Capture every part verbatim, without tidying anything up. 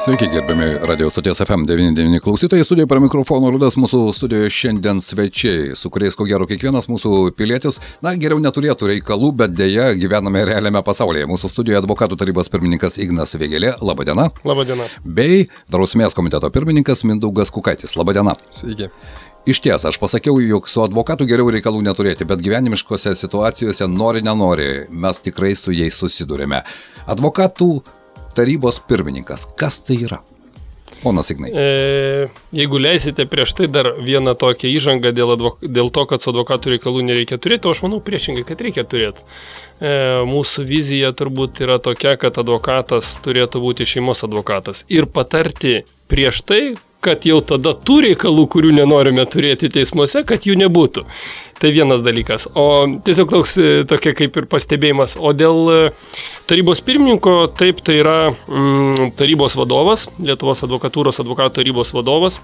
Sveiki, gerbiami radio stoties F M devyniasdešimt devyni klausytojai, studijoje prie mikrofono Rudas, mūsų studijoje šiandien svečiai, su kuriais ko gero kiekvienas mūsų pilietis, na, geriau neturėtų reikalų, bet dėja gyvename realiame pasaulyje. Mūsų studijoje advokatų tarybos pirmininkas Ignas Vėgėlė, laba diena. Labą dieną. Bei Drausmės komiteto pirmininkas Mindaugas Kukaitis, laba diena. Sveiki. Iš ties, aš pasakiau, jog su advokatu geriau reikalų neturėti, bet gyvenimiškose situacijose nori nenori, mes tikrai su jais susidurime. Advokatų tarybos pirmininkas, kas tai yra? Ponas Ignai. E, jeigu leisite prieš tai dar vieną tokią įžangą dėl, advok... dėl to, kad su advokatų reikalų nereikia turėti, o aš manau priešingai, kad reikia turėti. E, mūsų vizija turbūt yra tokia, kad advokatas turėtų būti šeimos advokatas ir patarti prieš tai, kad jau tada tų reikalų, kurių nenorime turėti teismuose, kad jų nebūtų. Tai vienas dalykas. O tiesiog toks tokia kaip ir pastebėjimas. O dėl tarybos pirmininko, taip, tai yra mm, tarybos vadovas, Lietuvos advokatūros advokatų tarybos vadovas.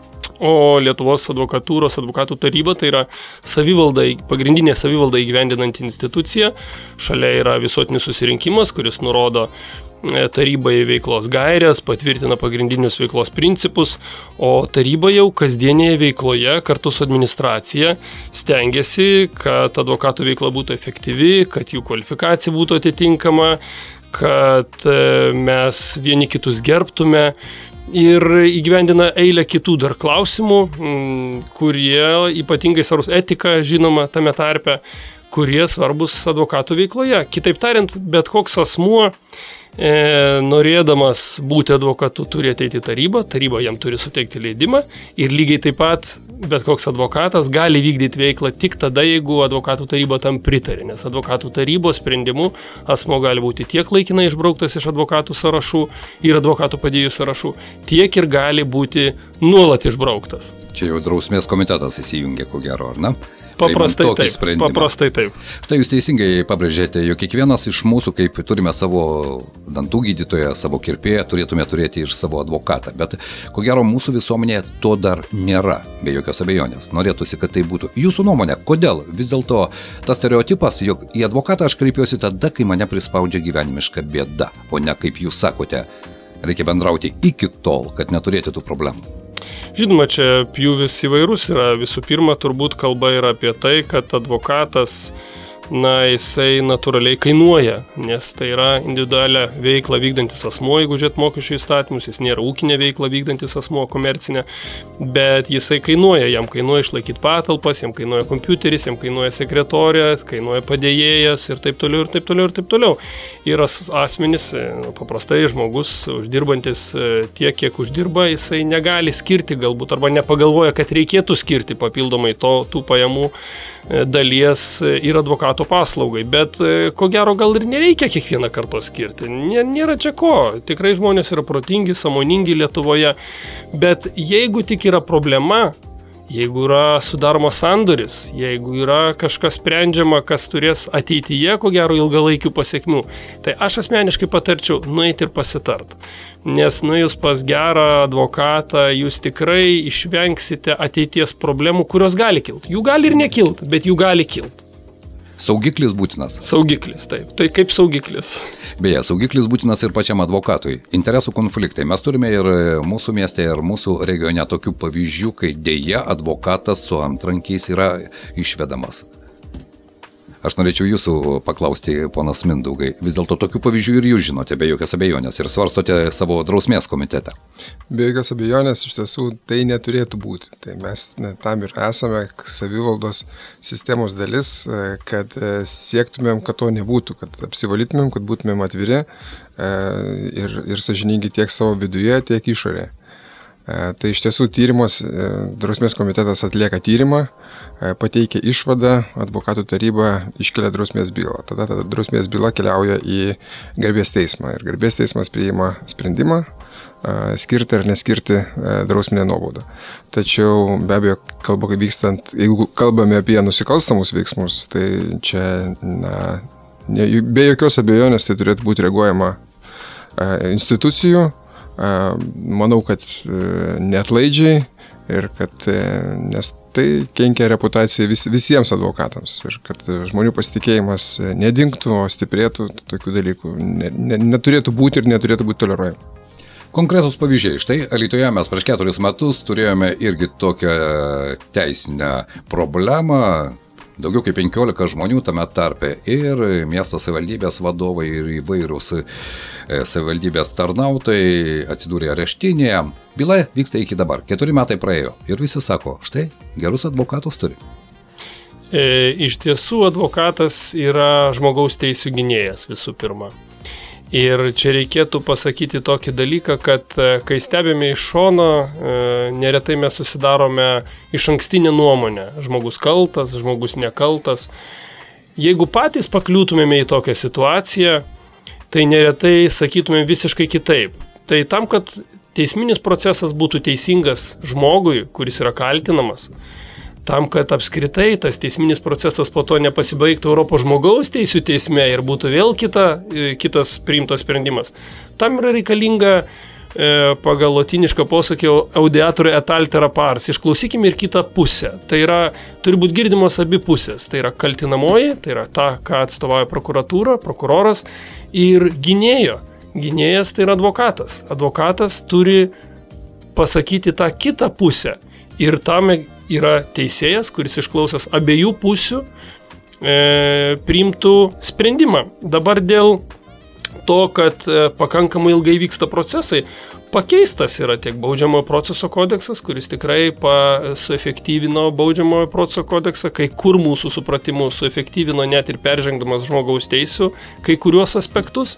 O Lietuvos advokatūros advokatų taryba tai yra savivalda, pagrindinė savivalda įgyvendinanti institucija. Šalia yra visuotinis susirinkimas, kuris nurodo tarybai veiklos gairės, patvirtina pagrindinius veiklos principus, o taryba jau kasdienėje veikloje kartu su administracija stengiasi, kad advokatų veikla būtų efektyvi, kad jų kvalifikacija būtų atitinkama, kad mes vieni kitus gerbtume. Ir įgyvendina eilę kitų dar klausimų, kurie ypatingai svarbus, etika, žinoma, tame tarpe, kurie svarbus advokatų veikloje. Kitaip tariant, bet koks asmuo, e, norėdamas būti advokatu, turi ateiti į tarybą, taryba jam turi suteikti leidimą ir lygiai taip pat bet koks advokatas gali vykdyti veiklą tik tada, jeigu advokatų taryba tam pritarė, nes advokatų tarybos sprendimu asmuo gali būti tiek laikinai išbrauktas iš advokatų sąrašų ir advokatų padėjėjų sąrašų, tiek ir gali būti nuolat išbrauktas. Čia jau Drausmės komitetas įsijungia, ko gero, ar ne? Paprastai taip, paprastai taip. Tai jūs teisingai pabrėžėte, jog kiekvienas iš mūsų, kaip turime savo dantų gydytoją, savo kirpėją, turėtume turėti ir savo advokatą. Bet ko gero mūsų visuomenėje to dar nėra, be jokios abejonės. Norėtųsi, kad tai būtų. Jūsų nuomonė, kodėl vis dėlto tas stereotipas, jog į advokatą aš kreipiuosi tada, kai mane prispaudžia gyvenimiška bėda, o ne kaip jūs sakote, reikia bendrauti iki tol, kad neturėti tų problemų. Žinoma, čia pjūvis įvairus yra. Visų pirma, turbūt kalba yra apie tai, kad advokatas, na, jisai natūraliai kainuoja, nes tai yra individualią veiklą vykdantis asmuo, jeigu žiūrėt mokesčių įstatymus, jis nėra ūkinė veikla vykdantis asmuo, komercinė, bet jisai kainuoja, jam kainuoja išlaikyti patalpas, jam kainuoja kompiuteris, jam kainuoja sekretorė, kainuoja padėjėjas ir taip toliau, ir taip toliau, ir taip toliau. Ir asmenys, paprastai žmogus, uždirbantis tiek, kiek uždirba, jisai negali skirti galbūt, arba nepagalvoja, kad reikėtų skirti papildomai to, tų pajamų dalies ir advokato paslaugai, bet ko gero gal ir nereikia kiekvieną kartą skirti. Nėra čia ko, tikrai žmonės yra protingi, sąmoningi Lietuvoje, bet jeigu tik yra problema, jeigu yra sudaromas sandoris, jeigu yra kažkas sprendžiama, kas turės ateityje, ko gero, ilgalaikių pasiekmių, tai aš asmeniškai patarčiau nueiti ir pasitart. Nes nuėjus pas gerą advokatą, jūs tikrai išvengsite ateities problemų, kurios gali kilti. Jų gali ir nekilti, bet jų gali kilti. Saugiklis būtinas. Saugiklis, taip. Tai kaip saugiklis. Beje, saugiklis būtinas ir pačiam advokatui. Interesų konfliktai. Mes turime ir mūsų mieste, ir mūsų regione tokių pavyzdžių, kai dėja advokatas su antrankiais yra išvedamas. Aš norėčiau jūsų paklausti, ponas Mindaugai, vis dėlto tokių pavyzdžių ir jūs žinote, be jokios abejonės, ir svarstote savo Drausmės komitete. Be jokios abejonės, iš tiesų, tai neturėtų būti. Tai mes ne, tam ir esame savivaldos sistemos dalis, kad siektumėm, kad to nebūtų, kad apsivalytumėm, kad būtumėm atviri ir, ir sąžiningi tiek savo viduje, tiek išorėje. Tai iš tiesų tyrimas, Drausmės komitetas atlieka tyrimą, pateikia išvadą, advokatų taryba iškelia drausmės bylą. Tada ta drausmės byla keliauja į garbės teismą ir garbės teismas priima sprendimą, skirti ar neskirti drausminę nuobaudą. Tačiau be abejo, kalba vykstant, jeigu kalbame apie nusikalstamus veiksmus, tai čia na, be jokios abejonės tai turėtų būti reaguojama institucijų. Manau, kad neatlaidžiai ir kad, nes tai kenkia reputacijai vis, visiems advokatams ir kad žmonių pasitikėjimas nedingtų, o stiprėtų, tokių dalykų ne, ne, neturėtų būti ir neturėtų būti toleruojama. Konkretus pavyzdžiai. Štai Alytuje mes prieš keturis metus turėjome irgi tokią teisinę problemą. Daugiau kaip penkiolika žmonių tame tarpe ir miesto savivaldybės vadovai ir įvairūs savivaldybės tarnautojai atsidūrė areštinėje. Byla vyksta iki dabar. Keturi metai praėjo. Ir visi sako, štai gerus advokatus turi. E, iš tiesų advokatas yra žmogaus teisių gynėjas visų pirma. Ir čia reikėtų pasakyti tokį dalyką, kad kai stebime iš šono, neretai mes susidarome iš ankstinę nuomonę. Žmogus kaltas, žmogus nekaltas. Jeigu patys pakliūtumėme į tokią situaciją, tai neretai sakytumėm visiškai kitaip. Tai tam, kad teisminis procesas būtų teisingas žmogui, kuris yra kaltinamas, tam, kad apskritai tas teisminis procesas po to nepasibaigtų Europos žmogaus teisių teisme ir būtų vėl kita, kitas priimtas sprendimas. Tam yra reikalinga e, pagal lotinišką posakį audiature et altera pars. Išklausykime ir kitą pusę. Tai yra, turi būti girdimos abi pusės. Tai yra kaltinamoji, tai yra ta, ką atstovauja prokuratūra, prokuroras ir gynėjo. Gynėjas tai yra advokatas. Advokatas turi pasakyti tą kitą pusę. Ir tam yra teisėjas, kuris išklausęs abiejų pusių e, priimtų sprendimą. Dabar dėl to, kad e, pakankamai ilgai vyksta procesai, pakeistas yra tiek baudžiamojo proceso kodeksas, kuris tikrai pa, suefektyvino baudžiamojo proceso kodeksą, kai kur mūsų supratimu suefektyvino net ir peržengdamas žmogaus teisių kai kuriuos aspektus.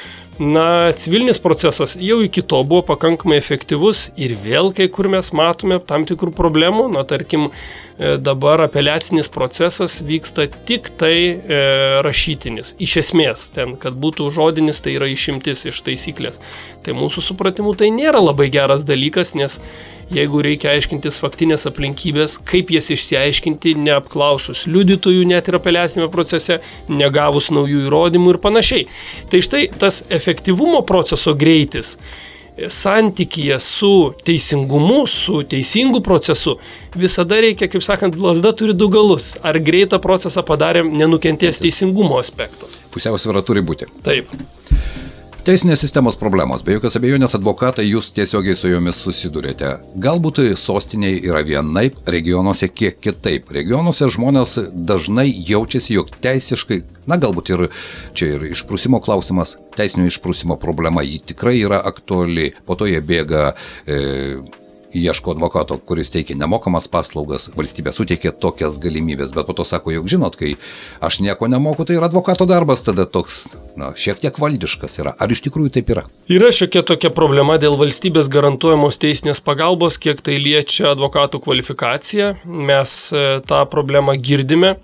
Na, civilinis procesas jau iki to buvo pakankamai efektyvus ir vėl kai kur mes matome tam tikrų problemų. Na, tarkim, dabar apeliacinis procesas vyksta tik tai e, rašytinis. Iš esmės, ten, kad būtų žodinis, tai yra išimtis iš taisyklės. Tai mūsų supratimu tai nėra labai geras dalykas, nes jeigu reikia aiškintis faktinės aplinkybės, kaip jas išsiaiškinti, neapklausus liudytojų net ir apeliacinėme procese, negavus naujų įrodymų ir panašiai. Tai štai tas efektyvumo proceso greitis santykyje su teisingumu, su teisingu procesu, visada reikia, kaip sakant, lazda turi du galus. Ar greitą procesą padarėm, nenukentės teisingumo aspektas. Pusiausvyra turi būti. Taip. Teisinės sistemos problemos, be jokios abejonės advokatai, jūs tiesiogiai su jomis susidurėte. Galbūt sostiniai yra vienaip, regionuose kiek kitaip. Regionuose žmonės dažnai jaučiasi, jog teisiškai, na galbūt ir čia ir išprusimo klausimas, teisinio išprusimo problema, ji tikrai yra aktuali. Po to jie bėga, e, ieško advokato, kuris teikia nemokamas paslaugas, valstybė suteikia tokias galimybės, bet po to sako, jog žinot, kai aš nieko nemoku, tai ir advokato darbas tada toks, na, šiek tiek valdiškas yra. Ar iš tikrųjų taip yra? Yra šiokia tokia problema dėl valstybės garantuojamos teisinės pagalbos, kiek tai liečia advokatų kvalifikaciją. Mes tą problemą girdime,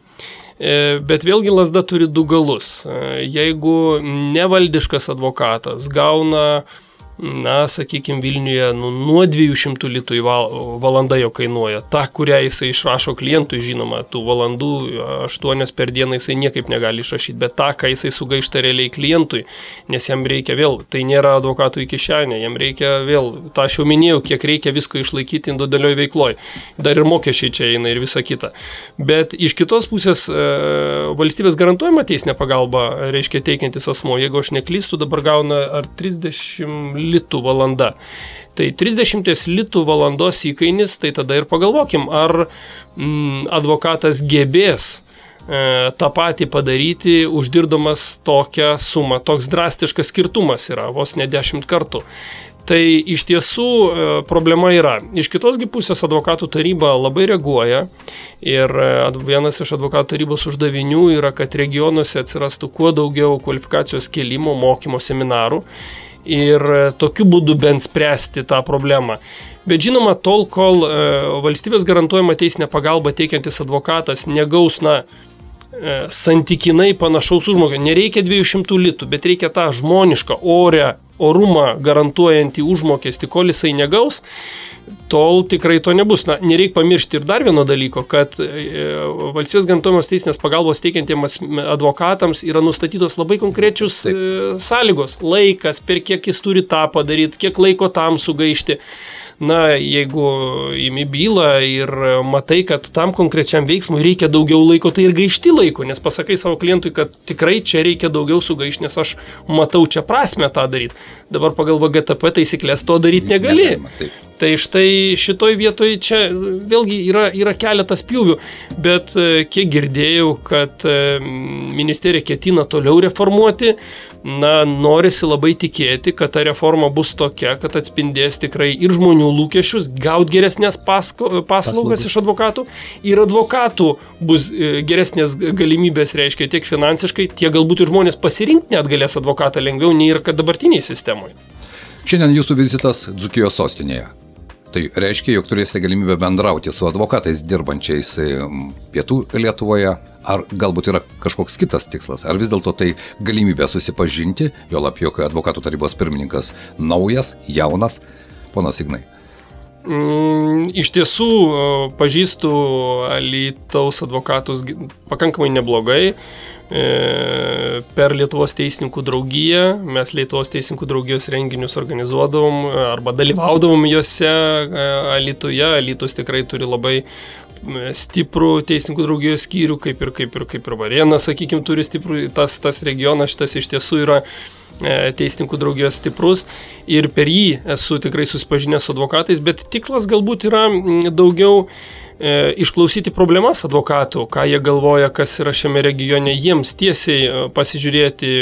bet vėlgi lazda turi du galus. Jeigu nevaldiškas advokatas gauna, na, sakykime, Vilniuje nu, nuo dviejų šimtų litų į val, valandą jau kainuoja. Ta, kurią jisai išrašo klientui, žinoma, tų valandų aštuonias per dieną jisai niekaip negali išrašyti, bet tą, ką jisai sugaišta realiai klientui, nes jam reikia vėl, tai nėra advokatų į kišenę, jam reikia vėl, tą aš jau minėjau, kiek reikia visko išlaikyti individualioj veikloj. Dar ir mokesčiai čia eina ir visa kita. Bet iš kitos pusės valstybės garantuojama teisinė pagalba, reiškia teikiantis asmo, jeigu aš neklystu, dabar gauna ar trisdešimt litų valanda. Tai trisdešimt litų valandos įkainis, tai tada ir pagalvokim, ar mm, advokatas gebės e, tą patį padaryti, uždirdamas tokią sumą. Toks drastiškas skirtumas yra, vos ne dešimt kartų. Tai iš tiesų e, problema yra. Iš kitosgi pusės advokatų taryba labai reaguoja ir e, vienas iš advokatų tarybos uždavinių yra, kad regionuose atsirastų kuo daugiau kvalifikacijos kėlimo, mokymo seminarų ir tokiu būdu bent spręsti tą problemą. Bet žinoma, tol, kol e, valstybės garantuojama teisinė pagalba teikiantis advokatas negaus, na, e, santykinai panašaus užmokesčio, nereikia dviejų šimtų litų, bet reikia tą žmonišką, orę, orumą garantuojantį užmokestį, kol jisai negaus, tol tikrai to nebus. Na, nereik pamiršti ir dar vieno dalyko, kad e, valstybės garantuojamos teisinės pagalbos teikiantiems advokatams yra nustatytos labai konkrečius e, sąlygos. Laikas, per kiek jis turi tą padaryti, kiek laiko tam sugaišti. na, jeigu imi bylą ir matai, kad tam konkrečiam veiksmui reikia daugiau laiko, tai ir gaišti laiko, nes pasakai savo klientui, kad tikrai čia reikia daugiau sugaišti, nes aš matau čia prasmę tą daryti. Dabar pagal V G T P taisyklės to daryti negali. Tai štai šitoj vietoj čia vėlgi yra, yra keletas pjūvių, bet kiek girdėjau, kad ministerija ketina toliau reformuoti, na, norisi labai tikėti, kad ta reforma bus tokia, kad atspindės tikrai ir žmonių lūkesčius, gauti geresnės pasko, paslaugas iš advokatų, ir advokatų bus geresnės galimybės, reiškia, tiek finansiškai, tiek galbūt ir žmonės pasirinkti net galės advokatą lengviau, nei ir kad dabartiniai sistemoje. Šiandien jūsų vizitas Dzūkijos sostinėje. Tai reiškia, jog turėsite galimybę bendrauti su advokatais dirbančiais pietų Lietuvoje, ar galbūt yra kažkoks kitas tikslas, ar vis dėlto tai galimybė susipažinti, jo lab, jog advokatų tarybos pirmininkas naujas, jaunas, ponas Ignai. Mm, iš tiesų, pažįstu Alytaus advokatus pakankamai neblogai. Per Lietuvos teisininkų draugiją, mes Lietuvos teisininkų draugijos renginius organizuodavom arba dalyvaudavom juose Alytuje. Alytus tikrai turi labai stiprų teisininkų draugijos skyrių, kaip ir, kaip ir, kaip ir Varėna, sakykime, turi stiprų, tas, tas regionas, šitas iš tiesų yra teisininkų draugijos stiprus ir per jį esu tikrai susipažinęs su advokatais, bet tikslas galbūt yra daugiau išklausyti problemas advokatų, ką jie galvoja, kas yra šiame regione, jiems tiesiai pasižiūrėti,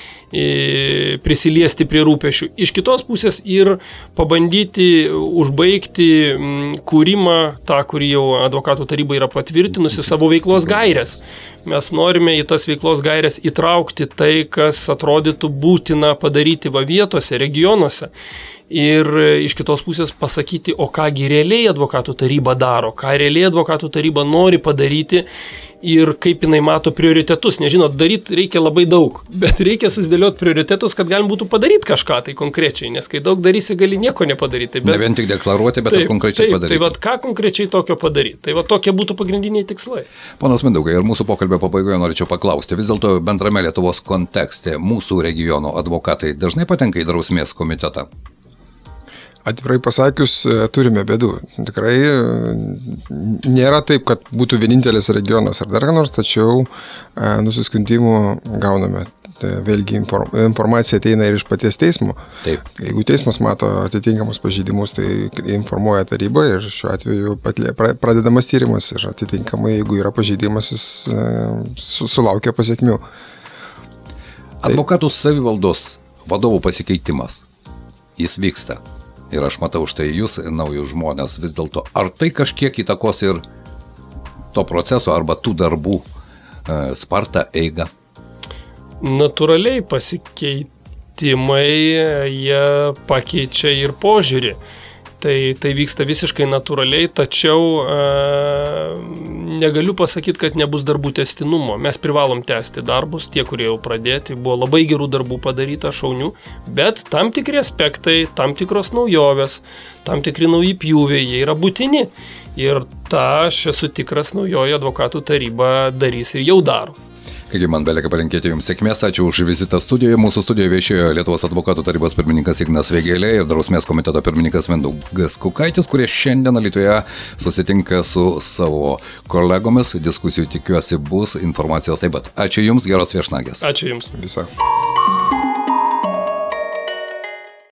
prisiliesti prie rūpešių. Iš kitos pusės ir pabandyti užbaigti kūrimą, tą, kurį jau advokatų taryba yra patvirtinusi, savo veiklos gairės. Mes norime į tas veiklos gairės įtraukti tai, kas atrodytų būtina padaryti va vietose, regionuose. Ir iš kitos pusės pasakyti, o kągi realiai advokatų taryba daro, ką realiai advokatų taryba nori padaryti ir kaip jinai mato prioritetus. Nežinot, daryti reikia labai daug, bet reikia susidėlioti prioritetus, kad galim būtų padaryti kažką tai konkrečiai, nes kai daug darysi, gali nieko nepadaryti. Bet... Ne vien tik deklaruoti, bet taip, ir konkrečiai taip, padaryti. Tai vat, ką konkrečiai tokio padaryti? Tai va tokie būtų pagrindiniai tikslai. Ponas Mindaugai, ir mūsų pokalbio pabaigoje norėčiau paklausti, vis dėlto bendrame Lietuvos kontekste mūsų regiono advokatai dažnai patenka į drausmės komitetą? Atvirai pasakius, turime bėdų. Tikrai nėra taip, kad būtų vienintelis regionas ar dar ką nors, tačiau nusiskundimų gauname. Tai vėlgi informacija ateina ir iš paties teismo. Taip. Jeigu teismas mato atitinkamus pažeidimus, tai informuoja taryba ir šiuo atveju pradedamas tyrimas ir atitinkamai, jeigu yra pažeidimas, jis sulaukia pasiekmių. Advokatų savivaldos vadovų pasikeitimas, jis vyksta. Ir aš matau štai jūs, naujus žmonės, vis dėlto, ar tai kažkiek įtakos ir to proceso arba tų darbų e, spartą eigą? Natūraliai pasikeitimai, jie pakeičia ir požiūrį. Tai, tai vyksta visiškai natūraliai, tačiau e, negaliu pasakyti, kad nebus darbų tęstinumo. Mes privalom tęsti darbus, tie, kurie jau pradėti. Buvo labai gerų darbų padaryta, šaunių, bet tam tikri aspektai, tam tikros naujovės, tam tikri nauji pjūviai, jie yra būtini. Ir tą aš esu tikras, naujoji advokatų taryba darys ir jau daro. Kągi, man belieka palinkėti jums sėkmės, ačiū už vizitą studijoje. Mūsų studijoje viešėjo Lietuvos advokatų tarybos pirmininkas Ignas Vėgėlė ir drausmės komiteto pirmininkas Mindaugas Kukaitis, kurie šiandien Alytuje susitinka su savo kolegomis. Diskusijų tikiuosi bus, informacijos taip pat. Ačiū jums, geros viešnagės. Ačiū jums. Visa.